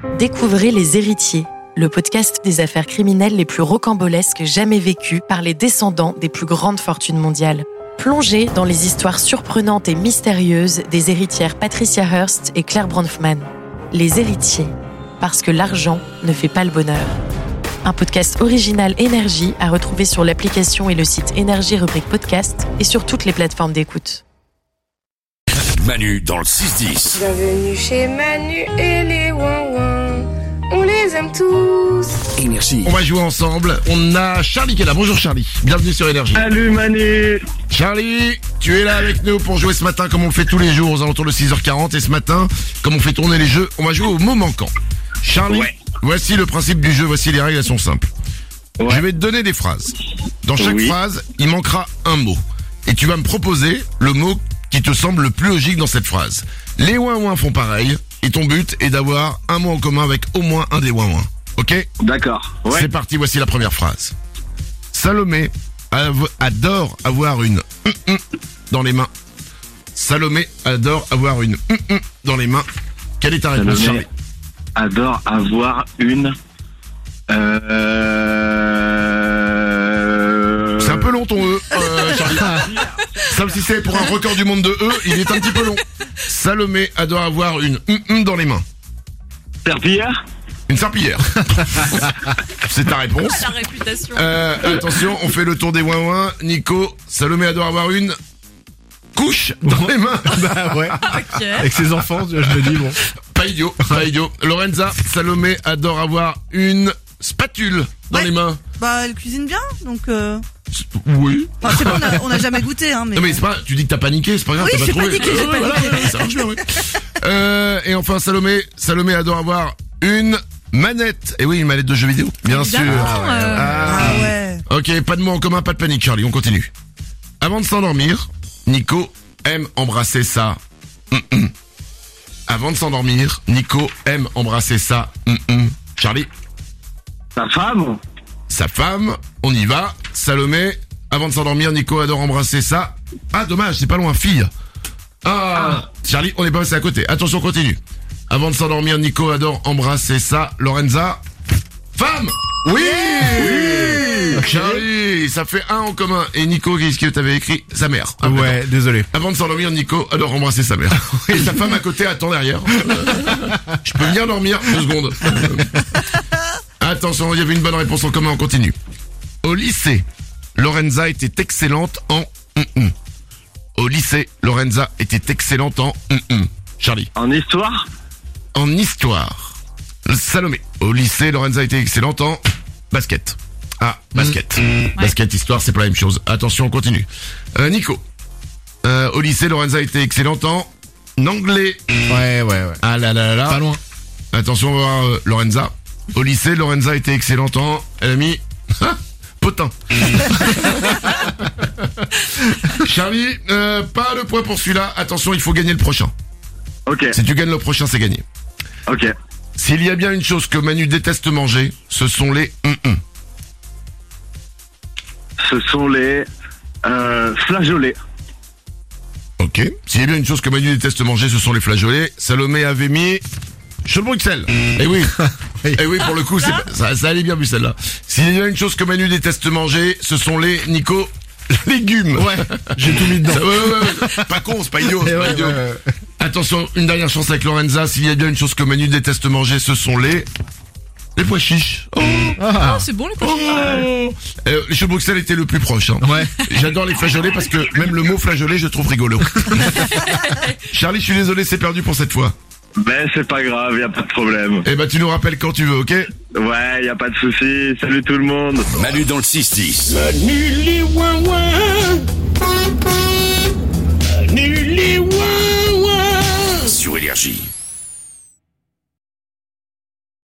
Découvrez Les Héritiers, le podcast des affaires criminelles les plus rocambolesques jamais vécues par les descendants des plus grandes fortunes mondiales. Plongez dans les histoires surprenantes et mystérieuses des héritières Patricia Hearst et Claire Bronfman. Les Héritiers, parce que l'argent ne fait pas le bonheur. Un podcast original Énergie à retrouver sur l'application et le site Énergie rubrique podcast et sur toutes les plateformes d'écoute. Manu dans le 6-10. Bienvenue chez Manu et les ouin-ouin. On les aime tous. Énergie. On va jouer ensemble. On a Charlie qui est là. Bonjour Charlie. Bienvenue sur Énergie. Salut Manu. Charlie, tu es là avec nous pour jouer ce matin comme on le fait tous les jours aux alentours de 6h40. Et ce matin, comme on fait tourner les jeux, on va jouer au mot manquant. Charlie, Voici le principe du jeu. Voici les règles, elles sont simples. Ouais. Je vais te donner des phrases. Dans chaque phrase, il manquera un mot. Et tu vas me proposer le mot qui te semble le plus logique dans cette phrase. Les ouin-ouin font pareil. Et ton but est d'avoir un mot en commun avec au moins un des ouin-ouin. Ok ? D'accord. Ouais. C'est parti, voici la première phrase. Salomé adore avoir une dans les mains. Salomé adore avoir une dans les mains. Quelle est ta réponse, Charlie ? Salomé adore avoir une... C'est un peu long ton E, Charlie. Sauf si c'est pour un record du monde de E, il est un petit peu long. Salomé adore avoir une dans les mains. Serpillière. Une serpillière. C'est ta réponse. La réputation. Attention, on fait le tour des ouin-ouin. Nico, Salomé adore avoir une couche dans les mains. Bah ouais. Ok. Avec ses enfants, je me dis bon. Pas idiot, pas idiot. Lorenza, Salomé adore avoir une spatule dans les mains. Bah, elle cuisine bien, donc Oui. Enfin, c'est bon, on a jamais goûté, hein, mais... Non mais c'est pas, tu dis que t'as paniqué, c'est pas grave, Oui, t'as j'ai pas trouvé. paniqué, j'ai Voilà, paniqué. ça marche bien, oui. Et enfin, Salomé adore avoir une manette. Et oui, une manette de jeux vidéo, bien sûr. Ah ouais. Ok, pas de mots en commun, pas de panique, Charlie, on continue. Avant de s'endormir, Nico aime embrasser sa... Avant de s'endormir, Nico aime embrasser sa... Charlie, Ta femme. sa femme, on y va. Salomé, avant de s'endormir, Nico adore embrasser sa... Ah, dommage, c'est pas loin, fille. Charlie, on est pas passé à côté. Attention, on continue. Avant de s'endormir, Nico adore embrasser sa... Lorenza, femme. Oui, Charlie, ça fait un en commun. Et Nico, qu'est-ce que t'avais écrit? Sa mère. Ah, Ouais, désolé. Avant de s'endormir, Nico adore embrasser sa mère. Et sa femme à côté attend derrière. Je peux venir dormir 2 secondes. Attention, il y avait une bonne réponse en commun, on continue. Au lycée, Lorenza était excellente en... Au lycée, Lorenza était excellente en... Charlie. En histoire. En histoire. Salomé. Au lycée, Lorenza était excellente en... basket. Ah, basket. Basket, histoire, c'est pas la même chose. Attention, on continue. Nico. Au lycée, Lorenza était excellente en... anglais. Ouais. Ah là là là là. Pas loin. Attention, on va voir Lorenza. Au lycée, Lorenza était excellente en... Elle a mis... potin. Charlie, pas le point pour celui-là. Attention, il faut gagner le prochain. Ok. Si tu gagnes le prochain, c'est gagné. Ok. S'il y a bien une chose que Manu déteste manger, ce sont les... Ce sont les flageolets. Ok. S'il y a bien une chose que Manu déteste manger, ce sont les flageolets. Salomé avait mis... chaud de Bruxelles. Eh oui. Eh oui, pour le coup, ça allait bien vu celle-là. S'il y a une chose que Manu déteste manger, ce sont les... Nico... légumes. Ouais, j'ai tout mis dedans. Ouais. Pas con, c'est pas idiot. C'est pas idiot. Attention, une dernière chance avec Lorenza. S'il y a bien une chose que Manu déteste manger, ce sont les pois chiches. Oh, c'est bon les pois chiches. Les choux de Bruxelles étaient le plus proche. Hein. Ouais. J'adore les flageolets parce que même le mot flageolet, je trouve rigolo. Charlie, je suis désolé, c'est perdu pour cette fois. Ben c'est pas grave, y a pas de problème. Eh ben, tu nous rappelles quand tu veux, ok? Ouais, y a pas de souci. Salut tout le monde. Manu dans le 6-10. Manu les ouin-ouin.